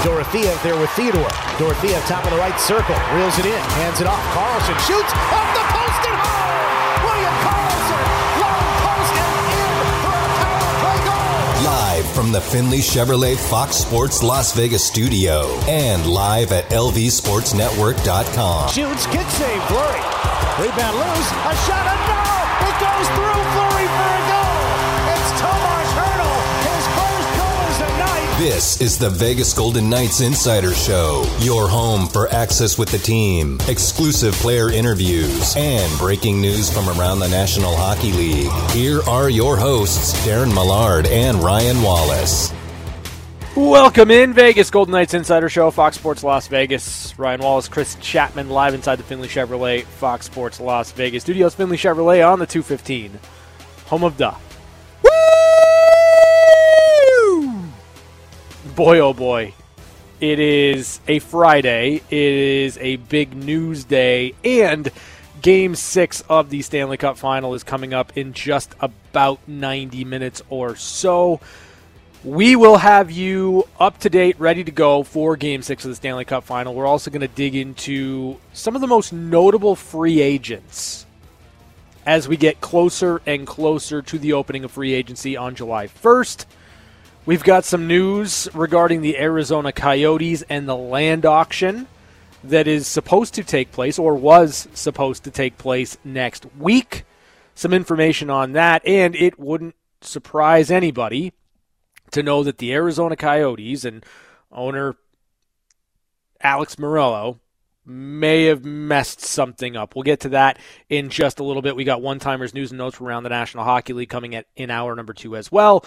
Dorothea there with Theodore. Dorothea top of the right circle. Reels it in. Hands it off. Carlson shoots off the post and home! William Carlson! Long post and in for a power play goal! Live from the Findlay Chevrolet Fox Sports Las Vegas studio and live at lvsportsnetwork.com. Shoots, good save, Fleury. Rebound loose. A shot, and no! It goes through Fleury for a goal! It's Tomas Hertl, his first goal of the night. This is the Vegas Golden Knights Insider Show, your home for access with the team, exclusive player interviews, and breaking news from around the National Hockey League. Here are your hosts, Darren Millard and Ryan Wallace. Welcome in, Vegas Golden Knights Insider Show, Fox Sports Las Vegas. Ryan Wallace, Chris Chapman, live inside the Findlay Chevrolet Fox Sports Las Vegas studios. Findlay Chevrolet on the 215, home of the. Woo! Boy, oh boy. It is a Friday. It is a big news day, and Game 6 of the Stanley Cup Final is coming up in just about 90 minutes or so. We will have you up to date, ready to go for Game 6 of the Stanley Cup Final. We're also going to dig into some of the most notable free agents as we get closer and closer to the opening of free agency on July 1st. We've got some news regarding the Arizona Coyotes and the land auction that is supposed to take place, or was supposed to take place next week. Some information on that, and it wouldn't surprise anybody to know that the Arizona Coyotes and owner Alex Morello may have messed something up. We'll get to that in just a little bit. We got one-timers news and notes from around the National Hockey League coming in hour number 2 as well.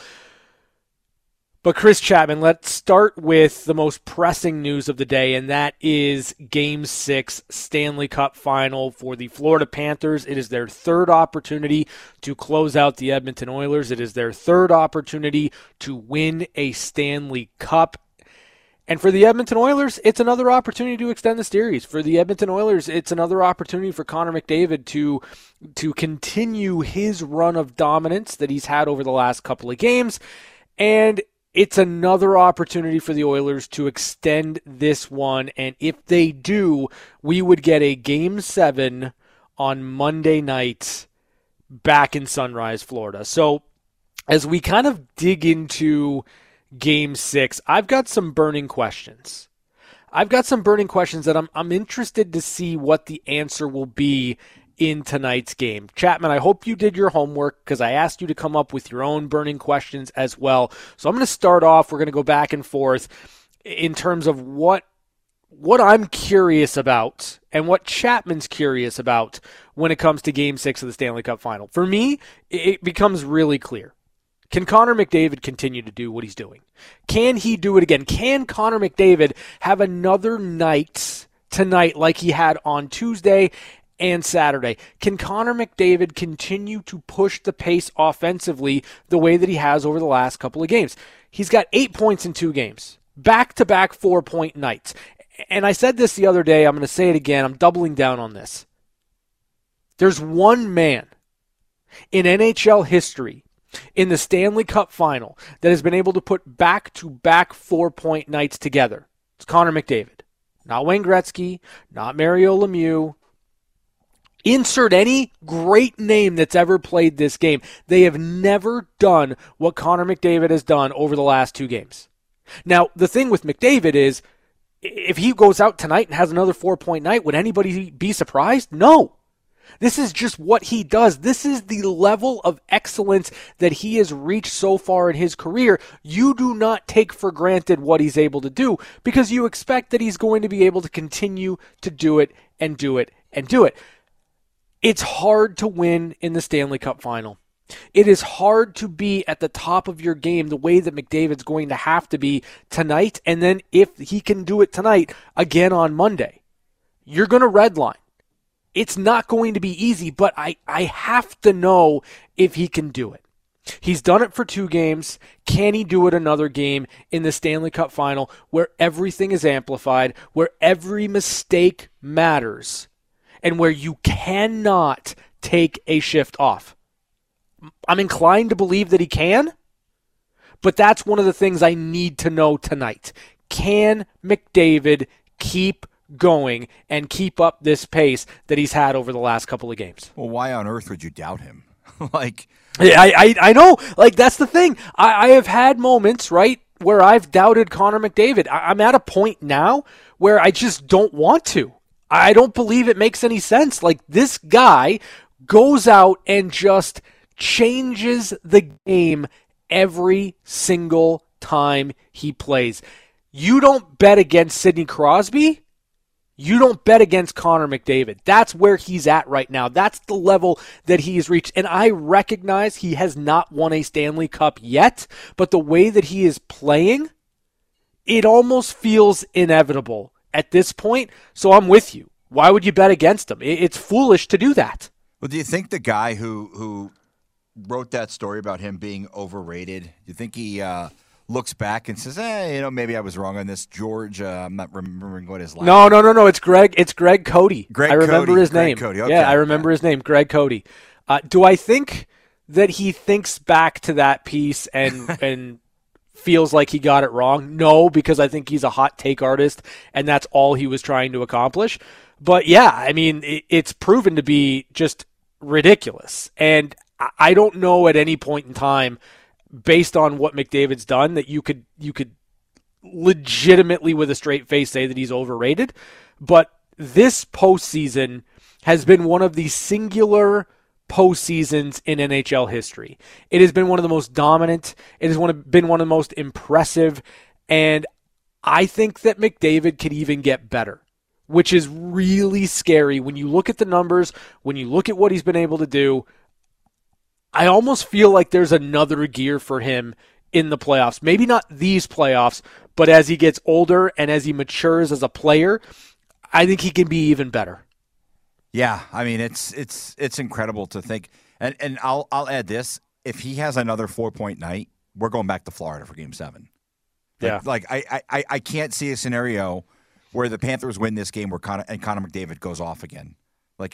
But Chris Chapman, let's start with the most pressing news of the day, and that is Game 6 Stanley Cup Final for the Florida Panthers. It is their third opportunity to close out the Edmonton Oilers. It is their third opportunity to win a Stanley Cup. And for the Edmonton Oilers, it's another opportunity to extend the series. For the Edmonton Oilers, it's another opportunity for Connor McDavid to continue his run of dominance that he's had over the last couple of games. And it's another opportunity for the Oilers to extend this one, and if they do, we would get a Game 7 on Monday night back in Sunrise, Florida. So as we kind of dig into Game 6, I've got some burning questions. That I'm interested to see what the answer will be in tonight's game. Chapman, I hope you did your homework because I asked you to come up with your own burning questions as well. So I'm going to start off. We're going to go back and forth in terms of what I'm curious about and what Chapman's curious about when it comes to Game 6 of the Stanley Cup Final. For me, it becomes really clear. Can Connor McDavid continue to do what he's doing? Can he do it again? Can Connor McDavid have another night tonight like he had on Tuesday and Saturday? Can Connor McDavid continue to push the pace offensively the way that he has over the last couple of games? He's got 8 points in 2 games, back-to-back 4-point nights. And I said this the other day, I'm going to say it again, I'm doubling down on this. There's one man in NHL history in the Stanley Cup Final that has been able to put back-to-back 4-point nights together. It's Connor McDavid. Not Wayne Gretzky, not Mario Lemieux. Insert any great name that's ever played this game. They have never done what Connor McDavid has done over the last 2 games. Now, the thing with McDavid is, if he goes out tonight and has another 4-point night, would anybody be surprised? No. This is just what he does. This is the level of excellence that he has reached so far in his career. You do not take for granted what he's able to do because you expect that he's going to be able to continue to do it and do it and do it. It's hard to win in the Stanley Cup Final. It is hard to be at the top of your game the way that McDavid's going to have to be tonight, and then if he can do it tonight, again on Monday. You're going to redline. It's not going to be easy, but I have to know if he can do it. He's done it for 2 games. Can he do it another game in the Stanley Cup Final where everything is amplified, where every mistake matters, and where you cannot take a shift off? I'm inclined to believe that he can, but that's one of the things I need to know tonight. Can McDavid keep going and keep up this pace that he's had over the last couple of games? Well, why on earth would you doubt him? Like, I know. Like, that's the thing. I have had moments, right, where I've doubted Connor McDavid. I'm at a point now where I just don't want to. I don't believe it makes any sense. Like, this guy goes out and just changes the game every single time he plays. You don't bet against Sidney Crosby. You don't bet against Connor McDavid. That's where he's at right now. That's the level that he's reached. And I recognize he has not won a Stanley Cup yet, but the way that he is playing, it almost feels inevitable at this point. So I'm with you. Why would you bet against him? It's foolish to do that. Well, do you think the guy who wrote that story about him being overrated, do you think he looks back and says, maybe I was wrong on this? George, I'm not remembering what his last name. No. It's Greg Cody. Greg I remember Cody. his name. Cody. Okay. Yeah, I remember his name, Greg Cody. Do I think that he thinks back to that piece and feels like he got it wrong? No, because I think he's a hot take artist, and that's all he was trying to accomplish. But yeah, I mean, it's proven to be just ridiculous. And I don't know at any point in time, based on what McDavid's done, that you could legitimately with a straight face say that he's overrated. But this postseason has been one of the singular postseasons in NHL history. It has been one of the most dominant. It has been one of the most impressive. And I think that McDavid could even get better, which is really scary when you look at the numbers, when you look at what he's been able to do. I almost feel like there's another gear for him in the playoffs. Maybe not these playoffs, but as he gets older and as he matures as a player, I think he can be even better. Yeah, I mean, it's incredible to think. And I'll add this. If he has another 4-point night, we're going back to Florida for Game 7. Yeah. Like I can't see a scenario where the Panthers win this game where Connor McDavid goes off again. Like,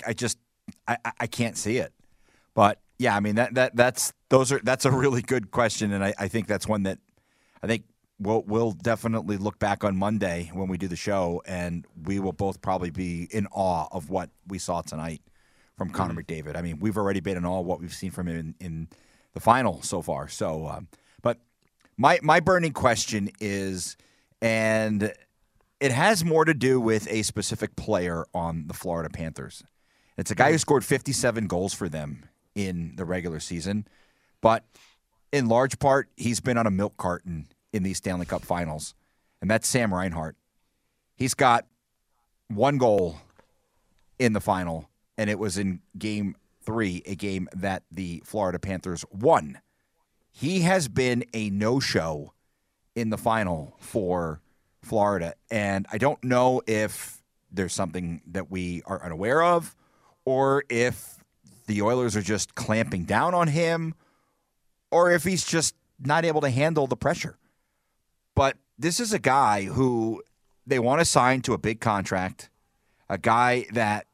I can't see it. But yeah, I mean that's a really good question, and I think that's one that I think we'll definitely look back on Monday when we do the show, and we will both probably be in awe of what we saw tonight from Connor McDavid. I mean, we've already been in awe of what we've seen from him in the final so far. So, but my burning question is, and it has more to do with a specific player on the Florida Panthers. It's a guy who scored 57 goals for them in the regular season, but in large part, he's been on a milk carton in these Stanley Cup finals, and that's Sam Reinhart. He's got one goal in the final, and it was in Game 3, a game that the Florida Panthers won. He has been a no-show in the final for Florida, and I don't know if there's something that we are unaware of or if the Oilers are just clamping down on him, or if he's just not able to handle the pressure. But this is a guy who they want to sign to a big contract, a guy that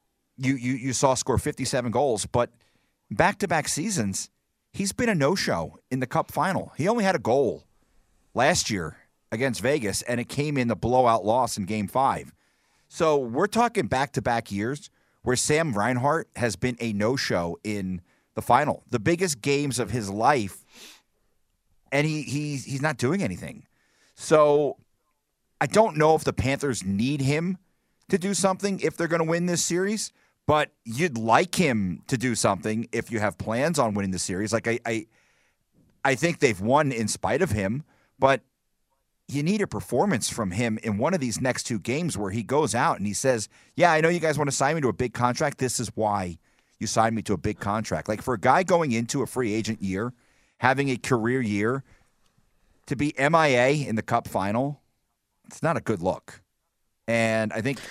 you saw score 57 goals, but back-to-back seasons, he's been a no-show in the Cup final. He only had a goal last year against Vegas, and it came in the blowout loss in Game 5. So we're talking back-to-back years where Sam Reinhart has been a no-show in the final, the biggest games of his life, and he's not doing anything. So I don't know if the Panthers need him to do something if they're going to win this series, but you'd like him to do something if you have plans on winning the series. Like I think they've won in spite of him, but you need a performance from him in one of these next two games where he goes out and he says, yeah, I know you guys want to sign me to a big contract. This is why you signed me to a big contract. Like, for a guy going into a free agent year, having a career year, to be MIA in the Cup final, it's not a good look. And I think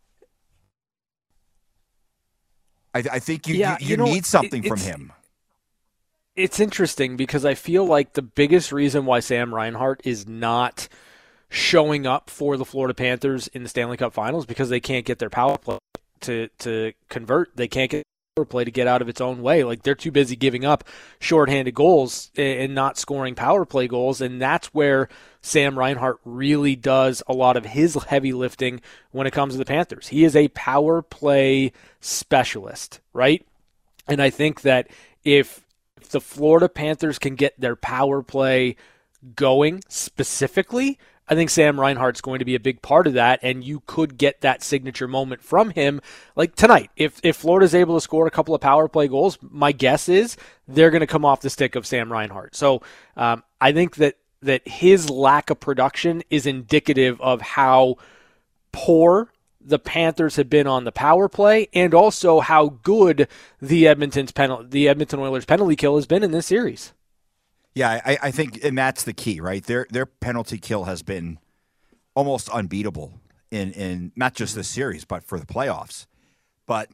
you need something from him. It's interesting because I feel like the biggest reason why Sam Reinhart is not showing up for the Florida Panthers in the Stanley Cup Finals because they can't get their power play to convert. They can't get power play to get out of its own way. Like, they're too busy giving up shorthanded goals and not scoring power play goals, and that's where Sam Reinhart really does a lot of his heavy lifting when it comes to the Panthers. He is a power play specialist, right? And I think that if the Florida Panthers can get their power play going specifically, I think Sam Reinhart's going to be a big part of that, and you could get that signature moment from him like tonight. If Florida's able to score a couple of power play goals, my guess is they're going to come off the stick of Sam Reinhart. So I think that his lack of production is indicative of how poor the Panthers have been on the power play, and also how good the Edmonton Oilers penalty kill has been in this series. Yeah, I think, and that's the key, right? Their penalty kill has been almost unbeatable in not just this series, but for the playoffs. But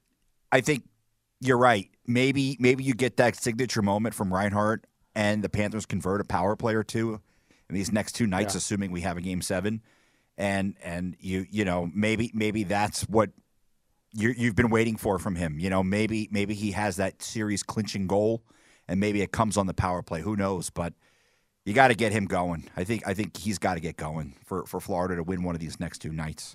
I think you're right. Maybe you get that signature moment from Reinhart, and the Panthers convert a power play or two in these next two nights, assuming we have a Game 7. And you know maybe that's what you've been waiting for from him. You know, maybe he has that series clinching goal. And maybe it comes on the power play. Who knows? But you got to get him going. I think he's got to get going for Florida to win one of these next two nights.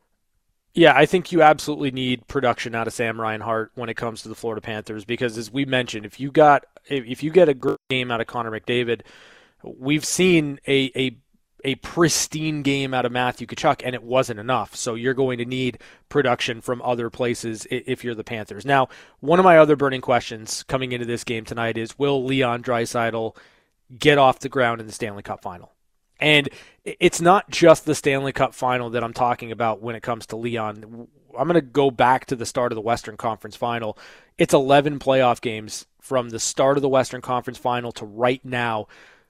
Yeah, I think you absolutely need production out of Sam Reinhart when it comes to the Florida Panthers, because as we mentioned, if you get a great game out of Connor McDavid, we've seen a pristine game out of Matthew Tkachuk, and it wasn't enough. So you're going to need production from other places if you're the Panthers. Now, one of my other burning questions coming into this game tonight is, will Leon Draisaitl get off the ground in the Stanley Cup Final? And it's not just the Stanley Cup Final that I'm talking about when it comes to Leon. I'm going to go back to the start of the Western Conference Final. It's 11 playoff games from the start of the Western Conference Final to right now,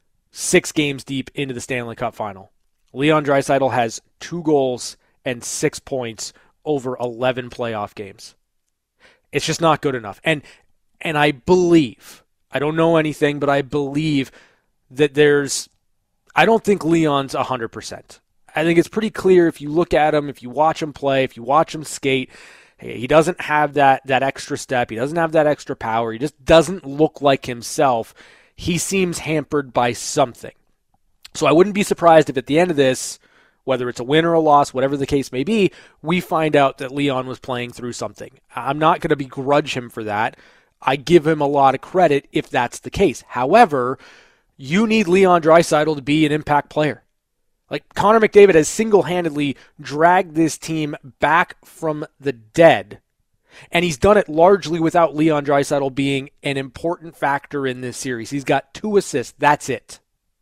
6 games deep into the Stanley Cup Final. Leon Draisaitl has 2 goals and 6 points over 11 playoff games. It's just not good enough. And I believe, I don't know anything, but I believe that I don't think Leon's 100%. I think it's pretty clear if you look at him, if you watch him play, if you watch him skate, he doesn't have that extra step. He doesn't have that extra power. He just doesn't look like himself. He seems hampered by something. So I wouldn't be surprised if at the end of this, whether it's a win or a loss, whatever the case may be, we find out that Leon was playing through something. I'm not going to begrudge him for that. I give him a lot of credit if that's the case. However, you need Leon Draisaitl to be an impact player. Like, Connor McDavid has single-handedly dragged this team back from the dead, and he's done it largely without Leon Draisaitl being an important factor in this series. He's got 2 assists. That's it.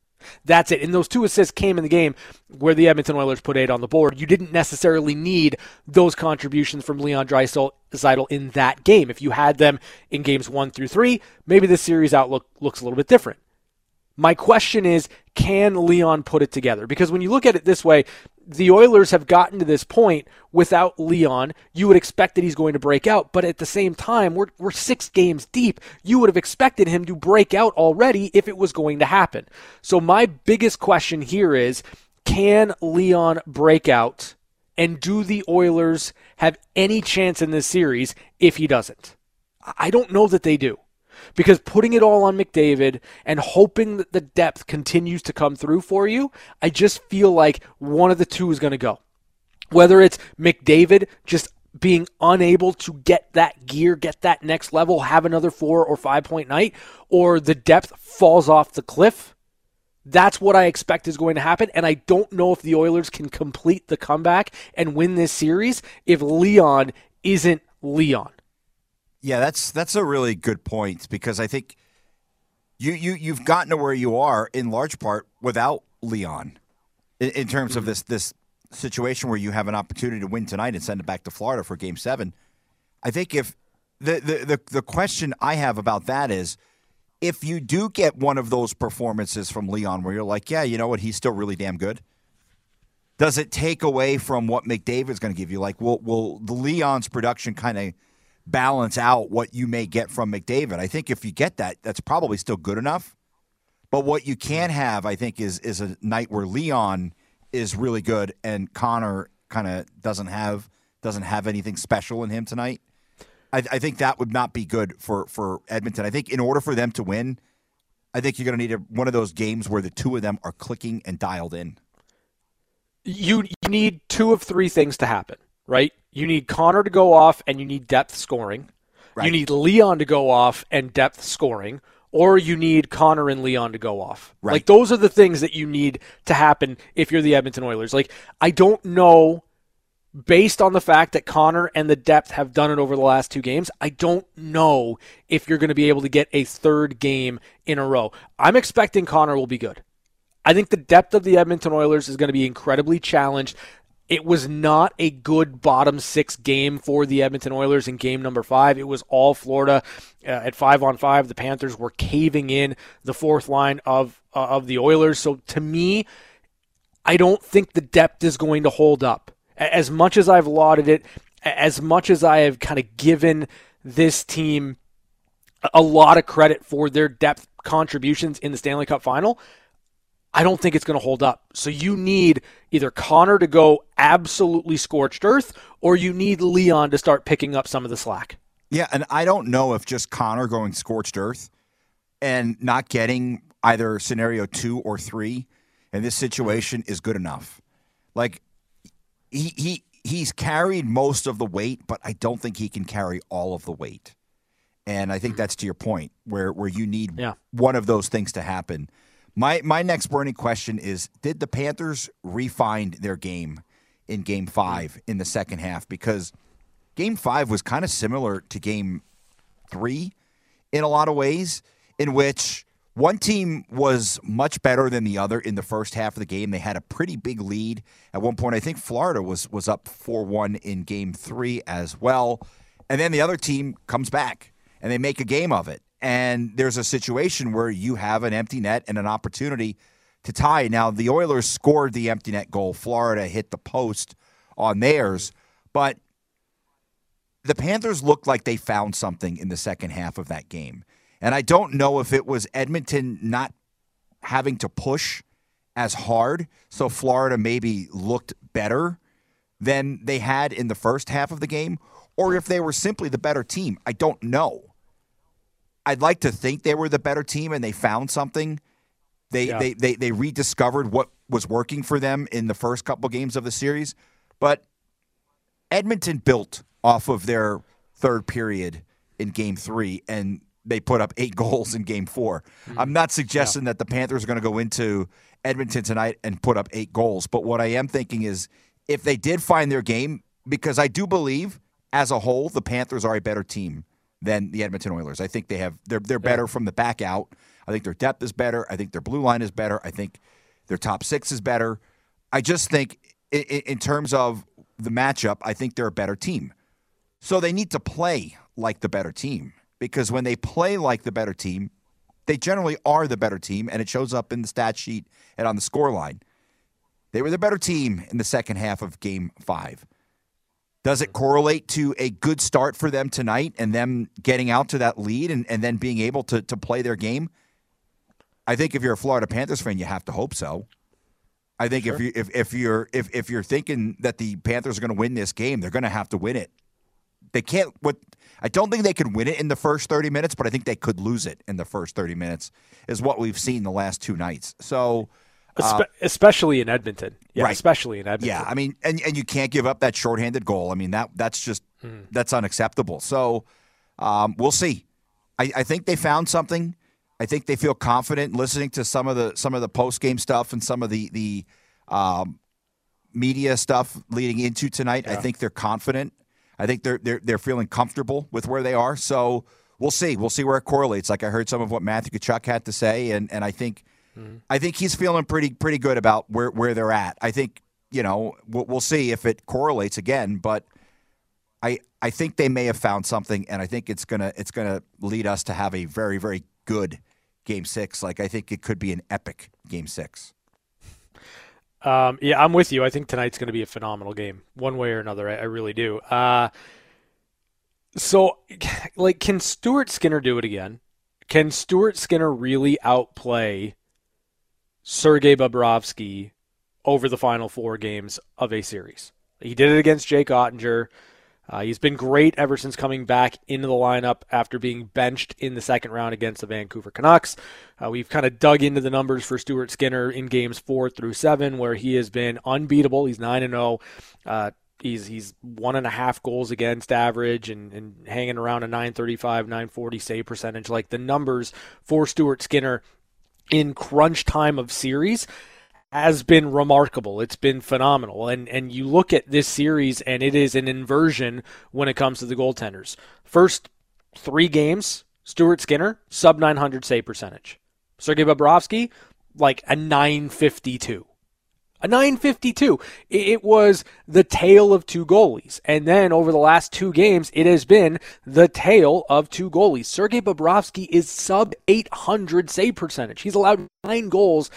And those 2 assists came in the game where the Edmonton Oilers put 8 on the board. You didn't necessarily need those contributions from Leon Draisaitl in that game. If you had them in games 1 through 3, maybe the series outlook looks a little bit different. My question is, can Leon put it together? Because when you look at it this way, the Oilers have gotten to this point without Leon. You would expect that he's going to break out, but at the same time, we're 6 games deep. You would have expected him to break out already if it was going to happen. So my biggest question here is, can Leon break out, and do the Oilers have any chance in this series if he doesn't? I don't know that they do. Because putting it all on McDavid and hoping that the depth continues to come through for you, I just feel like one of the two is going to go. Whether it's McDavid just being unable to get that gear, get that next level, have another 4 or 5 point night, or the depth falls off the cliff, that's what I expect is going to happen. And I don't know if the Oilers can complete the comeback and win this series if Leon isn't Leon. Yeah, that's a really good point, because I think you've gotten to where you are in large part without Leon in terms of this situation where you have an opportunity to win tonight and send it back to Florida for Game 7. I think if the question I have about that is, if you do get one of those performances from Leon where you're like, yeah, you know what, he's still really damn good, does it take away from what McDavid's going to give you? Like, will the Leon's production kind of balance out what you may get from McDavid? I think if you get that, that's probably still good enough. But what you can have, I think, is a night where Leon is really good and Connor kind of doesn't have anything special in him tonight. I think that would not be good for Edmonton. I think in order for them to win, I think you're going to need one of those games where the two of them are clicking and dialed in. You need two of three things to happen, right? You need Connor to go off and you need depth scoring. Right. You need Leon to go off and depth scoring, or you need Connor and Leon to go off. Right. Like, those are the things that you need to happen if you're the Edmonton Oilers. Like, I don't know, based on the fact that Connor and the depth have done it over the last two games, I don't know if you're going to be able to get a third game in a row. I'm expecting Connor will be good. I think the depth of the Edmonton Oilers is going to be incredibly challenged. It was not a good bottom six game for the Edmonton Oilers in game number 5. It was all Florida at 5-on-5. The Panthers were caving in the fourth line of the Oilers. So to me, I don't think the depth is going to hold up. As much as I've lauded it, as much as I have kind of given this team a lot of credit for their depth contributions in the Stanley Cup final, I don't think it's going to hold up. So you need either Connor to go absolutely scorched earth, or you need Leon to start picking up some of the slack. Yeah, and I don't know if just Connor going scorched earth and not getting either scenario 2 or 3 in this situation is good enough. Like, he's carried most of the weight, but I don't think he can carry all of the weight. And I think that's to your point, where you need one of those things to happen. My next burning question is, did the Panthers refine their game in Game 5 in the second half? Because Game 5 was kind of similar to Game 3 in a lot of ways, in which one team was much better than the other in the first half of the game. They had a pretty big lead. At one point, I think Florida was up 4-1 in Game 3 as well. And then the other team comes back, and they make a game of it. And there's a situation where you have an empty net and an opportunity to tie. Now, the Oilers scored the empty net goal. Florida hit the post on theirs. But the Panthers looked like they found something in the second half of that game. And I don't know if it was Edmonton not having to push as hard, so Florida maybe looked better than they had in the first half of the game, or if they were simply the better team. I don't know. I'd like to think they were the better team and they found something. They rediscovered what was working for them in the first couple games of the series. But Edmonton built off of their third period in Game 3, and they put up 8 goals in Game 4. I'm not suggesting that the Panthers are going to go into Edmonton tonight and put up 8 goals. But what I am thinking is, if they did find their game, because I do believe, as a whole, the Panthers are a better team than the Edmonton Oilers. I think they're better from the back out. I think their depth is better. I think their blue line is better. I think their top 6 is better. I just think in terms of the matchup, I think they're a better team. So they need to play like the better team, because when they play like the better team, they generally are the better team, and it shows up in the stat sheet and on the score line. They were the better team in the second half of Game 5. Does it correlate to a good start for them tonight and them getting out to that lead and then being able to play their game? I think if you're a Florida Panthers fan, you have to hope so. I think if you're thinking that the Panthers are going to win this game, they're going to have to win it. They can't. I don't think they could win it in the first 30 minutes, but I think they could lose it in the first 30 minutes, is what we've seen the last 2 nights. So. Especially in Edmonton. Yeah, right. Especially in Edmonton. Yeah, I mean, and you can't give up that shorthanded goal. I mean, that's just that's unacceptable. So we'll see. I think they found something. I think they feel confident listening to some of the post-game stuff and some of the media stuff leading into tonight. Yeah. I think they're confident. I think they're feeling comfortable with where they are. So we'll see. We'll see where it correlates. Like, I heard some of what Matthew Tkachuk had to say, and I think he's feeling pretty good about where they're at. I think, we'll see if it correlates again, but I think they may have found something, and I think it's gonna lead us to have a very, very good Game 6. Like, I think it could be an epic Game 6. Yeah, I'm with you. I think tonight's going to be a phenomenal game, one way or another. I really do. So, like, can Stuart Skinner do it again? Can Stuart Skinner really outplay Sergei Bobrovsky over the final 4 games of a series? He did it against Jake Ottinger. He's been great ever since coming back into the lineup after being benched in the second round against the Vancouver Canucks. We've kind of dug into the numbers for Stuart Skinner in games 4 through 7, where he has been unbeatable. He's 9-0. He's 1.5 goals against average and hanging around a 935, 940 save percentage. Like, the numbers for Stuart Skinner in crunch time of series has been remarkable. It's been phenomenal. And you look at this series, and it is an inversion when it comes to the goaltenders. First 3 games, Stuart Skinner, sub 900 save percentage. Sergei Bobrovsky, like a 952. A 952. It was the tale of 2 goalies. And then over the last 2 games, it has been the tale of 2 goalies. Sergei Bobrovsky is sub 800 save percentage. He's allowed 9 goals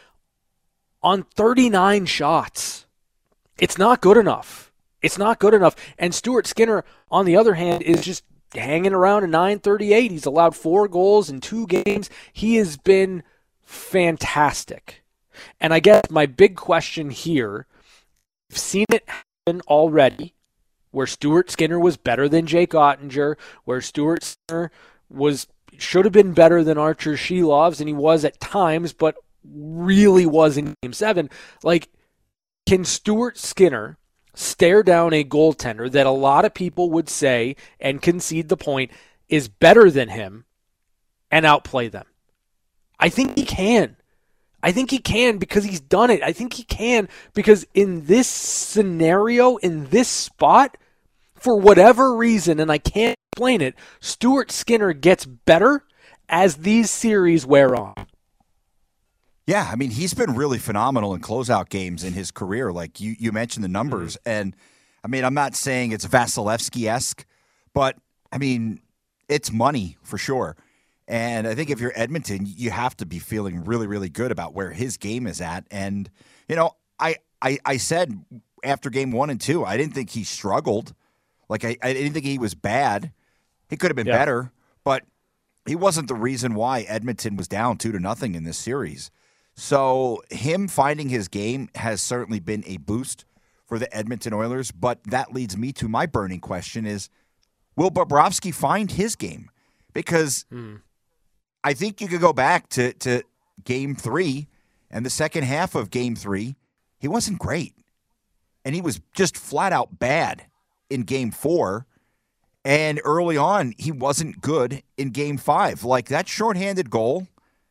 on 39 shots. It's not good enough. It's not good enough. And Stuart Skinner, on the other hand, is just hanging around a 938. He's allowed 4 goals in 2 games. He has been fantastic. And I guess my big question here, I've seen it happen already, where Stuart Skinner was better than Jake Ottinger, where Stuart Skinner should have been better than Archer Shelovs, and he was at times, but really was in Game 7. Like, can Stuart Skinner stare down a goaltender that a lot of people would say and concede the point is better than him and outplay them? I think he can. I think he can because he's done it. I think he can because in this scenario, in this spot, for whatever reason, and I can't explain it, Stuart Skinner gets better as these series wear on. Yeah, I mean, he's been really phenomenal in closeout games in his career. Like, you mentioned the numbers. Mm-hmm. And, I mean, I'm not saying it's Vasilevsky-esque, but, I mean, it's money for sure. And I think if you're Edmonton, you have to be feeling really, really good about where his game is at. And, you know, I said after game 1 and 2, I didn't think he struggled. Like, I didn't think he was bad. He could have been better, but he wasn't the reason why Edmonton was down 2-0 in this series. So him finding his game has certainly been a boost for the Edmonton Oilers. But that leads me to my burning question is, will Bobrovsky find his game? Because I think you could go back to Game 3 and the second half of Game 3. He wasn't great. And he was just flat out bad in Game 4. And early on, he wasn't good in Game 5. Like, that shorthanded goal,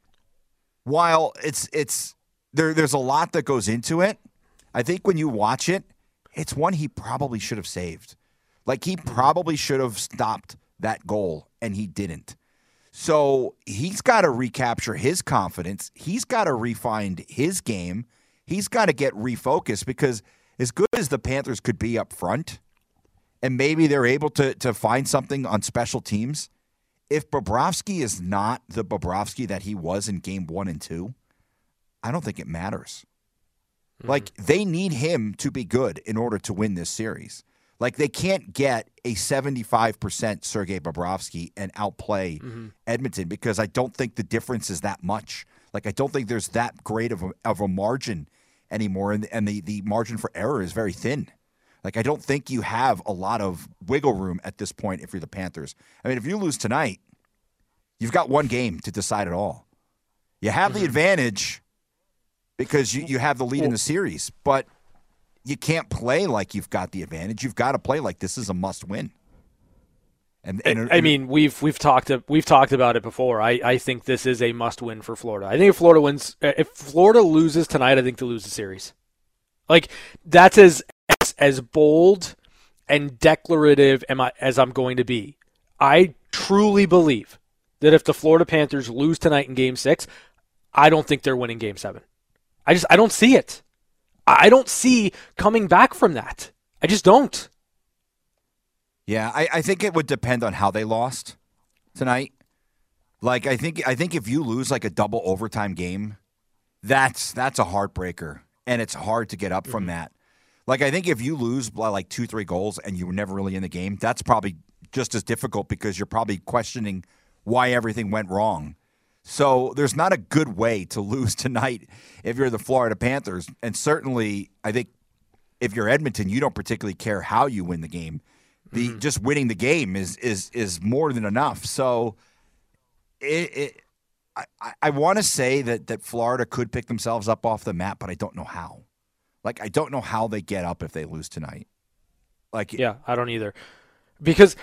while there's a lot that goes into it, I think when you watch it, it's one he probably should have saved. Like, he probably should have stopped that goal, and he didn't. So he's got to recapture his confidence. He's got to refine his game. He's got to get refocused because as good as the Panthers could be up front, and maybe they're able to find something on special teams, if Bobrovsky is not the Bobrovsky that he was in Game 1 and 2, I don't think it matters. Mm-hmm. Like, they need him to be good in order to win this series. Like, they can't get a 75% Sergei Bobrovsky and outplay Edmonton because I don't think the difference is that much. Like, I don't think there's that great of a margin anymore, and the margin for error is very thin. Like, I don't think you have a lot of wiggle room at this point if you're the Panthers. I mean, if you lose tonight, you've got one game to decide it all. You have the advantage because you have the lead in the series, but you can't play like you've got the advantage. You've got to play like this is a must-win. And I mean, we've talked about it before. I think this is a must-win for Florida. I think if Florida loses tonight, I think they lose the series. Like, that's as bold and declarative as I'm going to be. I truly believe that if the Florida Panthers lose tonight in Game 6, I don't think they're winning Game 7. I don't see it. I don't see coming back from that. I just don't. Yeah, I think it would depend on how they lost tonight. Like, I think if you lose like a double overtime game, that's a heartbreaker, and it's hard to get up from that. Like, I think if you lose by like 2-3 goals and you were never really in the game, that's probably just as difficult because you're probably questioning why everything went wrong. So there's not a good way to lose tonight if you're the Florida Panthers. And certainly, I think if you're Edmonton, you don't particularly care how you win the game. just winning the game is more than enough. So I want to say that Florida could pick themselves up off the mat, but I don't know how. Like, I don't know how they get up if they lose tonight. Like, yeah, I don't either, because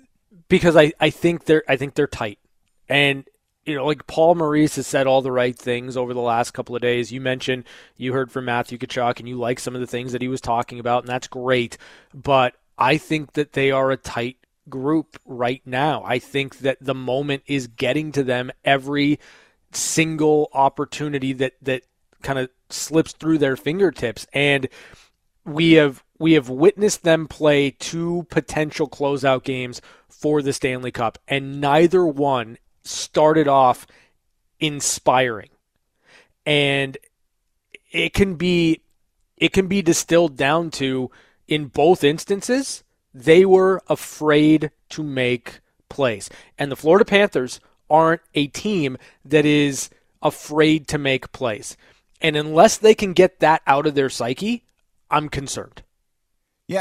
I think they're tight, and like Paul Maurice has said all the right things over the last couple of days. You mentioned you heard from Matthew Tkachuk, and you like some of the things that he was talking about, and that's great. But I think that they are a tight group right now. I think that the moment is getting to them every single opportunity that kind of slips through their fingertips, and we have witnessed them play 2 potential closeout games for the Stanley Cup, and neither one started off inspiring. And it can be distilled down to, in both instances, they were afraid to make plays. And the Florida Panthers aren't a team that is afraid to make plays. And unless they can get that out of their psyche, I'm concerned. Yeah,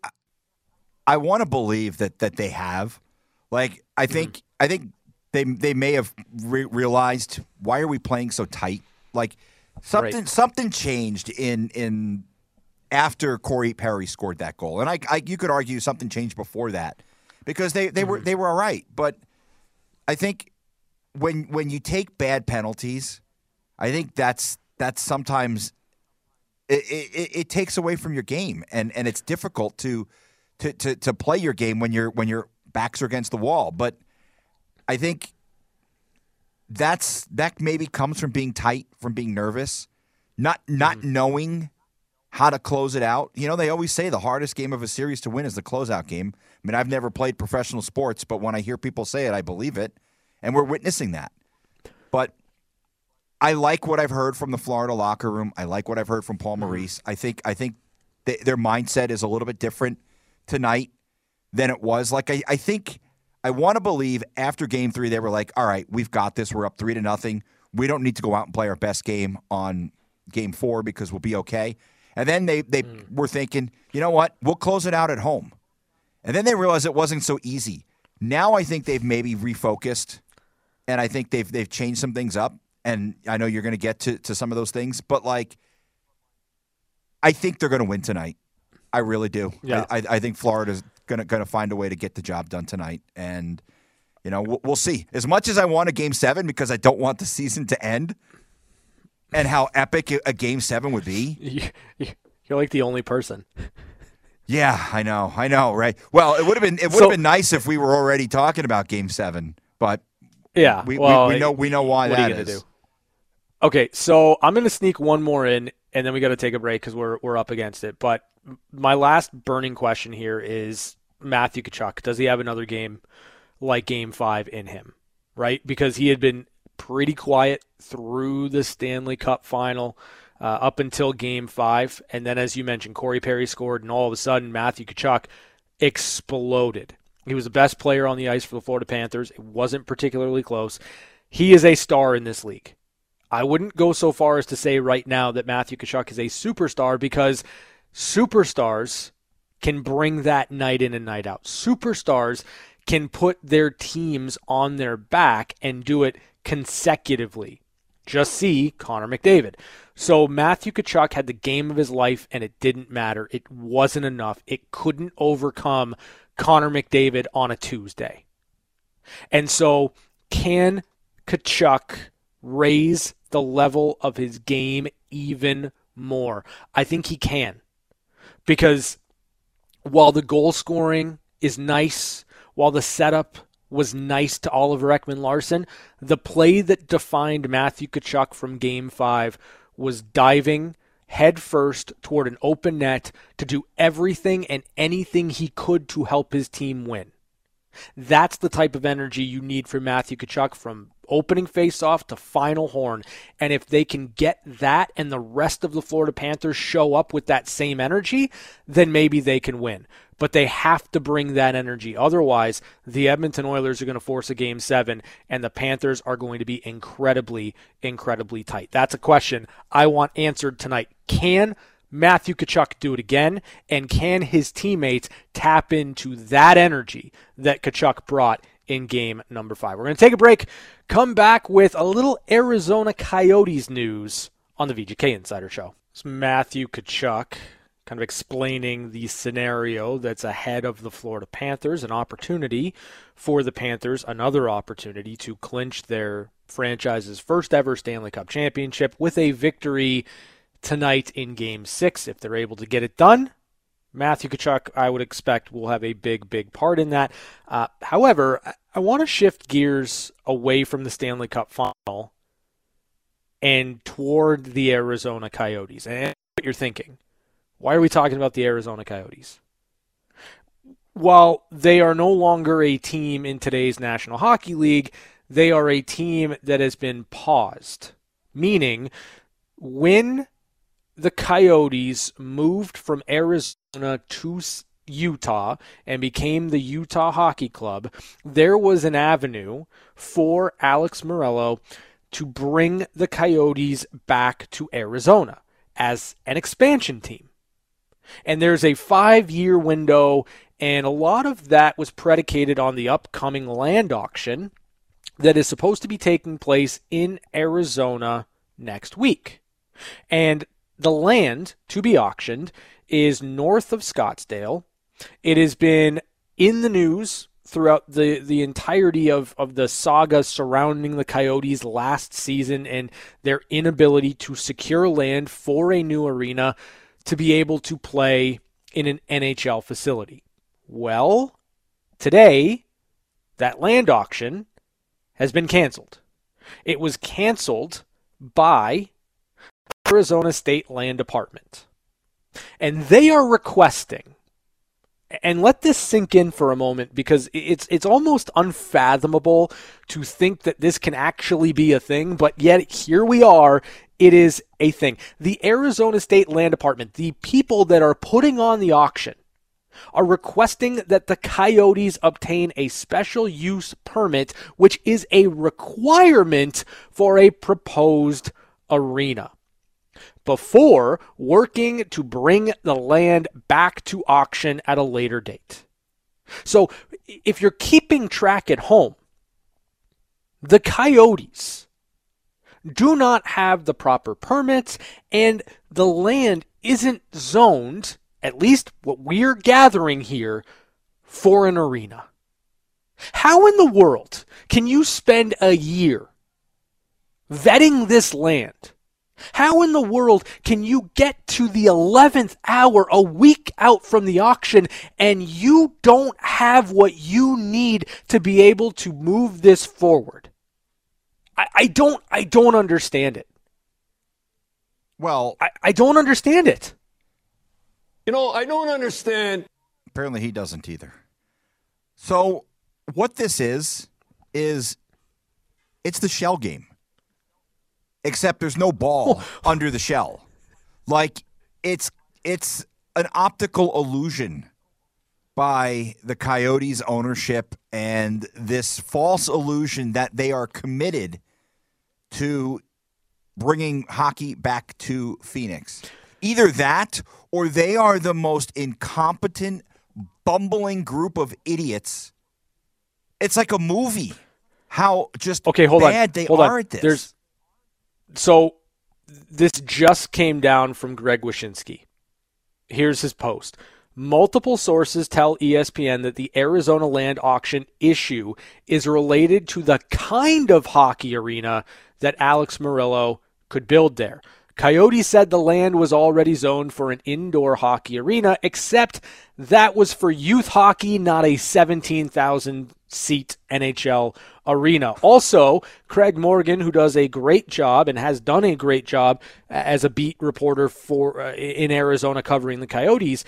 I want to believe that they have. Like, I think they may have realized, why are we playing so tight? Like, something changed in after Corey Perry scored that goal, and you could argue something changed before that, because they were all right. But I think when you take bad penalties, I think that's sometimes it takes away from your game, and it's difficult to play your game when your backs are against the wall. But I think that maybe comes from being tight, from being nervous, not knowing how to close it out. They always say the hardest game of a series to win is the closeout game. I mean, I've never played professional sports, but when I hear people say it, I believe it, and we're witnessing that. But I like what I've heard from the Florida locker room. I like what I've heard from Paul Maurice. I think their mindset is a little bit different tonight than it was. Like, I think I want to believe after Game 3 they were like, all right, we've got this. We're up 3-0. We don't need to go out and play our best game on Game 4 because we'll be okay. And then they were thinking, you know what, we'll close it out at home. And then they realized it wasn't so easy. Now I think they've maybe refocused, and I think they've changed some things up. And I know you're going to get to some of those things, but like, I think they're going to win tonight. I really do. Yeah. I think Florida's going to find a way to get the job done tonight, and we'll see. As much as I want a Game 7 because I don't want the season to end, and how epic a Game 7 would be. You're like the only person. Yeah, I know, right? Well, it would have been nice if we were already talking about Game 7, but yeah, we know why what that are you gonna do? Okay, so I'm going to sneak one more in, and then we got to take a break because we're up against it. But my last burning question here is Matthew Tkachuk. Does he have another game like Game 5 in him? Right, because he had been pretty quiet through the Stanley Cup final up until Game 5, and then as you mentioned, Corey Perry scored, and all of a sudden Matthew Tkachuk exploded. He was the best player on the ice for the Florida Panthers. It wasn't particularly close. He is a star in this league. I wouldn't go so far as to say right now that Matthew Tkachuk is a superstar, because superstars can bring that night in and night out. Superstars can put their teams on their back and do it consecutively. Just see Connor McDavid. So Matthew Tkachuk had the game of his life, and it didn't matter. It wasn't enough. It couldn't overcome Connor McDavid on a Tuesday. And so can Tkachuk raise the level of his game even more? I think he can. Because while the goal scoring is nice, while the setup was nice to Oliver Ekman-Larsson, the play that defined Matthew Tkachuk from Game 5 was diving headfirst toward an open net to do everything and anything he could to help his team win. That's the type of energy you need from Matthew Tkachuk from opening faceoff to final horn. And if they can get that and the rest of the Florida Panthers show up with that same energy, then maybe they can win. But they have to bring that energy. Otherwise, the Edmonton Oilers are going to force a Game 7, and the Panthers are going to be incredibly, incredibly tight. That's a question I want answered tonight. Can Matthew Tkachuk do it again? And can his teammates tap into that energy that Tkachuk brought in game number 5? We're going to take a break, come back with a little Arizona Coyotes news on the VGK Insider Show. It's Matthew Tkachuk kind of explaining the scenario that's ahead of the Florida Panthers, an opportunity for the Panthers, another opportunity to clinch their franchise's first ever Stanley Cup championship with a victory tonight in Game 6. If they're able to get it done, Matthew Tkachuk, I would expect, will have a big part in that. However, I want to shift gears away from the Stanley Cup final and toward the Arizona Coyotes. And what you're thinking, why are we talking about the Arizona Coyotes? While they are no longer a team in today's National Hockey League, they are a team that has been paused. Meaning, when the Coyotes moved from Arizona to Utah and became the Utah Hockey Club, there was an avenue for Alex Meruelo to bring the Coyotes back to Arizona as an expansion team. And there's a 5-year window, and a lot of that was predicated on the upcoming land auction that is supposed to be taking place in Arizona next week. And the land to be auctioned is north of Scottsdale. It has been in the news throughout the entirety of the saga surrounding the Coyotes last season and their inability to secure land for a new arena to be able to play in an NHL facility. Well, today, that land auction has been canceled. It was canceled by Arizona State Land Department. And they are requesting, and let this sink in for a moment because it's almost unfathomable to think that this can actually be a thing, but yet here we are, it is a thing. The Arizona State Land Department, the people that are putting on the auction, are requesting that the Coyotes obtain a special use permit, which is a requirement for a proposed arena, before working to bring the land back to auction at a later date. So if you're keeping track at home, the Coyotes do not have the proper permits, and the land isn't zoned, at least what we're gathering here, for an arena. How in the world can you spend a year vetting this land? How in the world can you get to the 11th hour a week out from the auction and you don't have what you need to be able to move this forward? I don't understand it. Well, I don't understand it. You know, I don't understand. Apparently he doesn't either. So what this is it's the shell game. Except there's no ball under the shell. Like, it's an optical illusion by the Coyotes ownership and this false illusion that they are committed to bringing hockey back to Phoenix. Either that or they are the most incompetent, bumbling group of idiots. It's like a movie. How just bad they are at this. So this just came down from Greg Wyshynski. Here's his post. Multiple sources tell ESPN that the Arizona land auction issue is related to the kind of hockey arena that Alex Meruelo could build there. Coyotes said the land was already zoned for an indoor hockey arena, except that was for youth hockey, not a 17,000-seat NHL arena. Also, Craig Morgan, who does a great job and has done a great job as a beat reporter for in Arizona covering the Coyotes,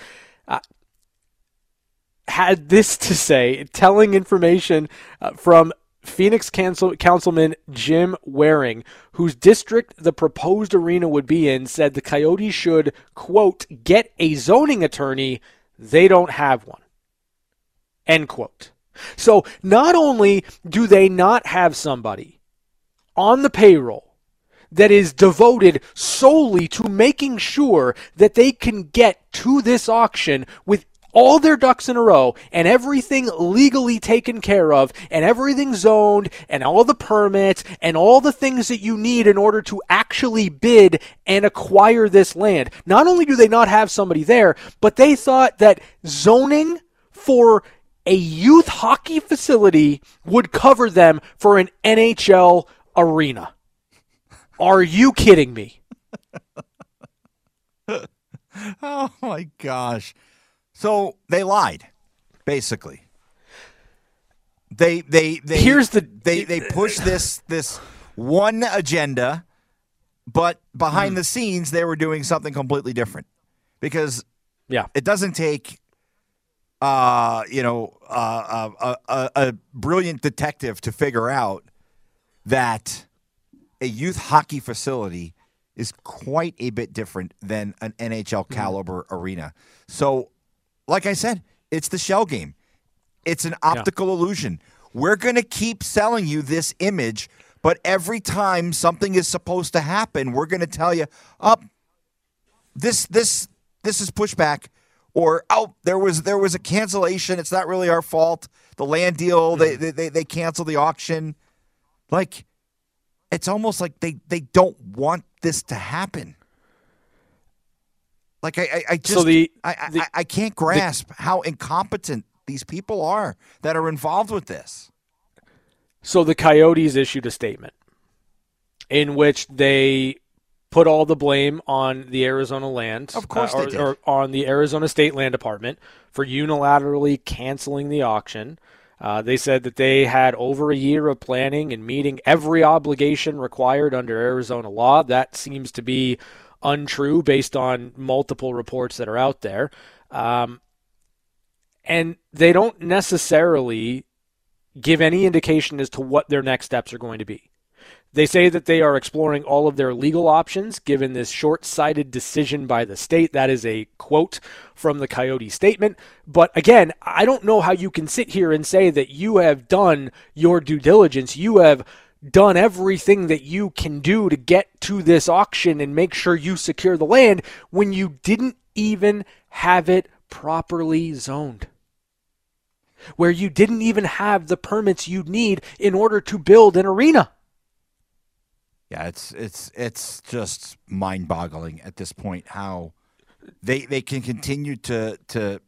had this to say, telling information from Phoenix Councilman Jim Waring, whose district the proposed arena would be in, said the Coyotes should, quote, get a zoning attorney. They don't have one, end quote. So not only do they not have somebody on the payroll that is devoted solely to making sure that they can get to this auction with all their ducks in a row and everything legally taken care of and everything zoned and all the permits and all the things that you need in order to actually bid and acquire this land. Not only do they not have somebody there, but they thought that zoning for a youth hockey facility would cover them for an NHL arena. Are you kidding me? Oh my gosh. So they lied, basically. They pushed this one agenda, but behind the scenes they were doing something completely different. Because it doesn't take a brilliant detective to figure out that a youth hockey facility is quite a bit different than an NHL caliber arena. So, like I said, it's the shell game. It's an optical illusion. We're going to keep selling you this image, but every time something is supposed to happen, we're going to tell you, this is pushback, or there was a cancellation. It's not really our fault. The land deal, they canceled the auction. Like, it's almost like they don't want this to happen. Like I can't grasp how incompetent these people are that are involved with this. So the Coyotes issued a statement in which they put all the blame on the Arizona land, of course they did, or on the Arizona State Land Department for unilaterally canceling the auction. They said that they had over a year of planning and meeting every obligation required under Arizona law. That seems to be untrue based on multiple reports that are out there. And they don't necessarily give any indication as to what their next steps are going to be. They say that they are exploring all of their legal options given this short-sighted decision by the state. That is a quote from the Coyote statement. But again, I don't know how you can sit here and say that you have done your due diligence. You have done everything that you can do to get to this auction and make sure you secure the land when you didn't even have it properly zoned, where you didn't even have the permits you need in order to build an arena. Yeah, it's just mind-boggling at this point how they can continue to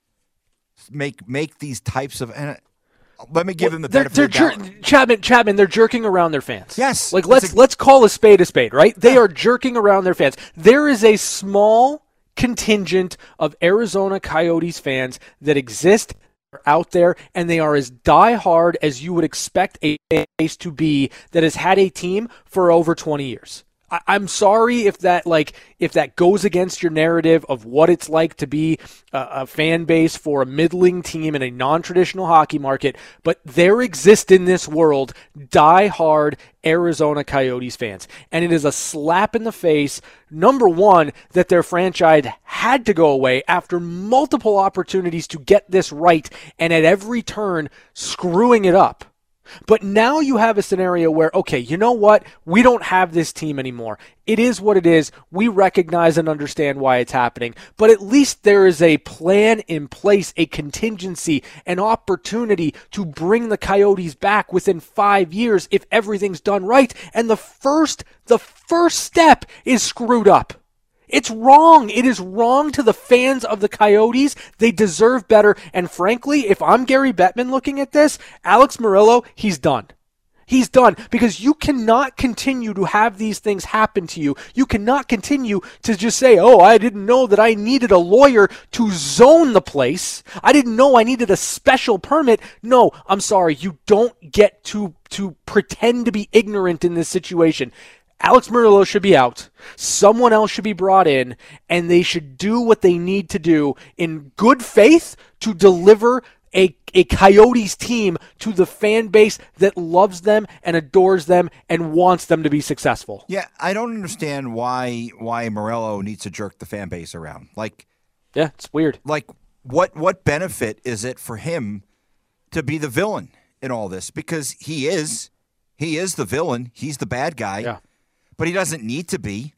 make these types of. And let me give them the benefit of the doubt. Chapman, they're jerking around their fans. Yes, like let's call a spade, right? They are jerking around their fans. There is a small contingent of Arizona Coyotes fans that exist out there, and they are as diehard as you would expect a base to be that has had a team for over 20 years. I'm sorry if that goes against your narrative of what it's like to be a fan base for a middling team in a non-traditional hockey market, but there exist in this world die-hard Arizona Coyotes fans. And it is a slap in the face, number one, that their franchise had to go away after multiple opportunities to get this right, and at every turn screwing it up. But now you have a scenario where, okay, you know what? We don't have this team anymore. It is what it is. We recognize and understand why it's happening. But at least there is a plan in place, a contingency, an opportunity to bring the Coyotes back within 5 years if everything's done right. And the first step is screwed up. It's wrong. It is wrong to the fans of the Coyotes. They deserve better. And frankly, if I'm Gary Bettman looking at this, Alex Murillo, he's done. He's done because you cannot continue to have these things happen to you. You cannot continue to just say, oh, I didn't know that I needed a lawyer to zone the place. I didn't know I needed a special permit. No, I'm sorry. You don't get to pretend to be ignorant in this situation. Alex Murillo should be out. Someone else should be brought in, and they should do what they need to do in good faith to deliver a Coyotes team to the fan base that loves them and adores them and wants them to be successful. Yeah, I don't understand why Murillo needs to jerk the fan base around. Yeah, it's weird. What benefit is it for him to be the villain in all this? Because he is the villain. He's the bad guy. Yeah. but he doesn't need to be.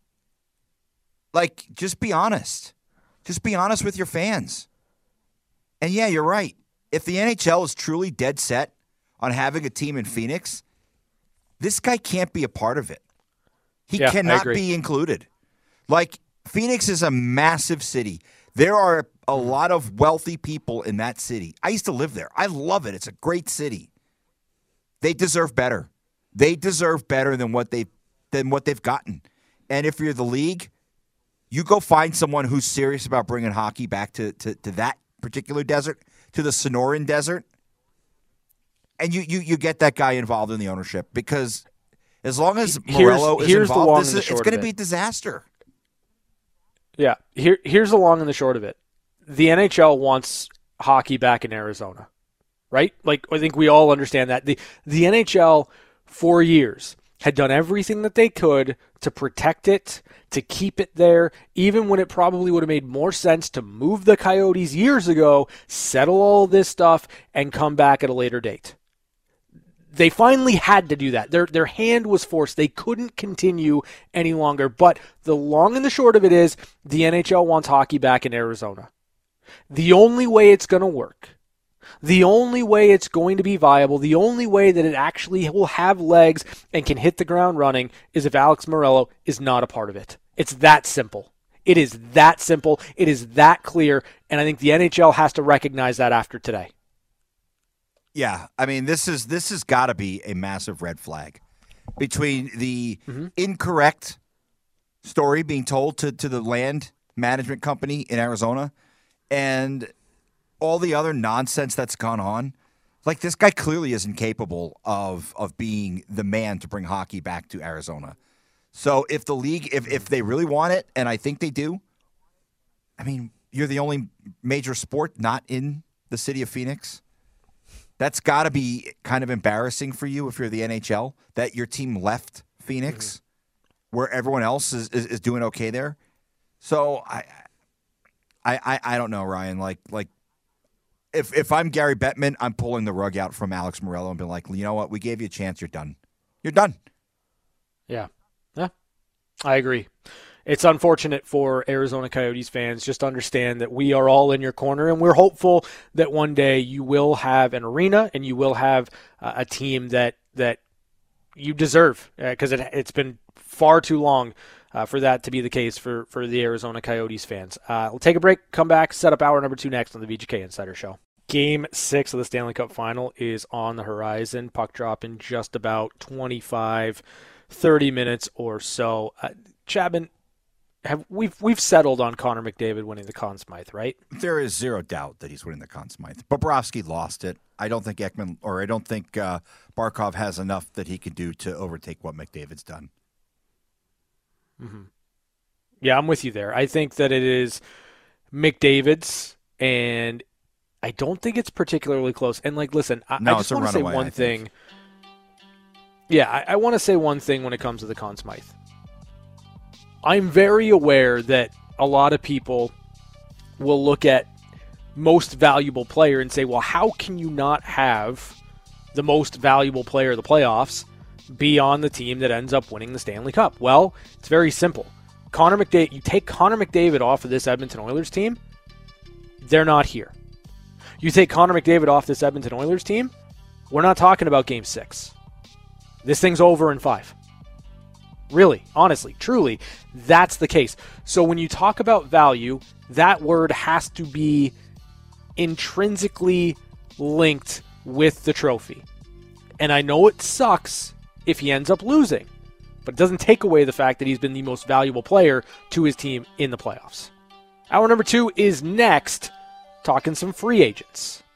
Like, just be honest. Just be honest with your fans. And yeah, you're right. If the NHL is truly dead set on having a team in Phoenix, this guy can't be a part of it. He cannot be included. Like, Phoenix is a massive city. There are a lot of wealthy people in that city. I used to live there. I love it. It's a great city. They deserve better. They deserve better than what they've gotten. And if you're the league, you go find someone who's serious about bringing hockey back to that particular desert, to the Sonoran Desert, and you get that guy involved in the ownership, because as long as Morello is involved, it's going to be a disaster. Yeah, here's the long and the short of it. The NHL wants hockey back in Arizona, right? Like, I think we all understand that. The NHL, for years, had done everything that they could to protect it, to keep it there, even when it probably would have made more sense to move the Coyotes years ago, settle all this stuff, and come back at a later date. They finally had to do that. Their hand was forced. They couldn't continue any longer. But the long and the short of it is the NHL wants hockey back in Arizona. The only way it's going to work, the only way it's going to be viable, the only way that it actually will have legs and can hit the ground running is if Alex Morello is not a part of it. It's that simple. It is that simple. It is that clear. And I think the NHL has to recognize that after today. Yeah, I mean, this has got to be a massive red flag between the incorrect story being told to the land management company in Arizona and all the other nonsense that's gone on. Like, this guy clearly isn't capable of being the man to bring hockey back to Arizona. So if the league, if they really want it, and I think they do, I mean, you're the only major sport not in the city of Phoenix. That's got to be kind of embarrassing for you if you're the NHL, that your team left Phoenix, where everyone else is doing okay there. So I don't know, Ryan. Like if I'm Gary Bettman, I'm pulling the rug out from Alex Morello and being like, you know what, we gave you a chance. You're done. You're done. Yeah, I agree. It's unfortunate for Arizona Coyotes fans. Just understand that we are all in your corner, and we're hopeful that one day you will have an arena and you will have a team that you deserve, because it's been far too long for that to be the case for the Arizona Coyotes fans. We'll take a break, come back, set up hour number 2 next on the VGK Insider Show. Game 6 of the Stanley Cup Final is on the horizon. Puck drop in just about 25, 30 minutes or so. Chapman, we've settled on Connor McDavid winning the Conn Smythe, right? There is zero doubt that he's winning the Conn Smythe. Bobrovsky lost it. I don't think Barkov has enough that he can do to overtake what McDavid's done. Mm-hmm. Yeah, I'm with you there. I think that it is McDavid's, and I don't think it's particularly close. And, listen, I just want to say one thing. Yeah, I want to say one thing when it comes to the Conn Smythe. I'm very aware that a lot of people will look at most valuable player and say, well, how can you not have the most valuable player of the playoffs be on the team that ends up winning the Stanley Cup? Well, it's very simple. You take Connor McDavid off of this Edmonton Oilers team, they're not here. You take Connor McDavid off this Edmonton Oilers team, we're not talking about Game 6. This thing's over in 5. Really, honestly, truly, that's the case. So when you talk about value, that word has to be intrinsically linked with the trophy. And I know it sucks if he ends up losing, but it doesn't take away the fact that he's been the most valuable player to his team in the playoffs. Hour number 2 is next, talking some free agents.